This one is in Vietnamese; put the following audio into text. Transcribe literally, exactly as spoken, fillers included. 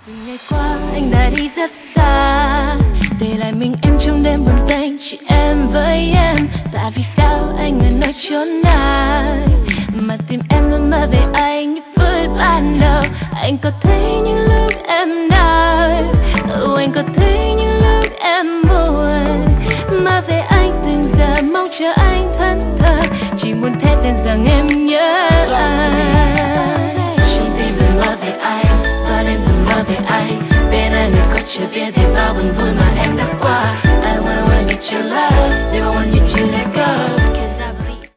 Ngày qua anh đã đi rất xa, để lại mình em trong đêm buồn tênh, chỉ em với em. Tại vì sao anh ở nơi chốn này mà tim em luôn mơ về anh như với ban đầu. Anh có thấy những lúc em đau, ừ, anh có thấy những lúc em buồn, mà về anh từng giờ mong chờ anh thẫn thờ, chỉ muốn thét lên rằng em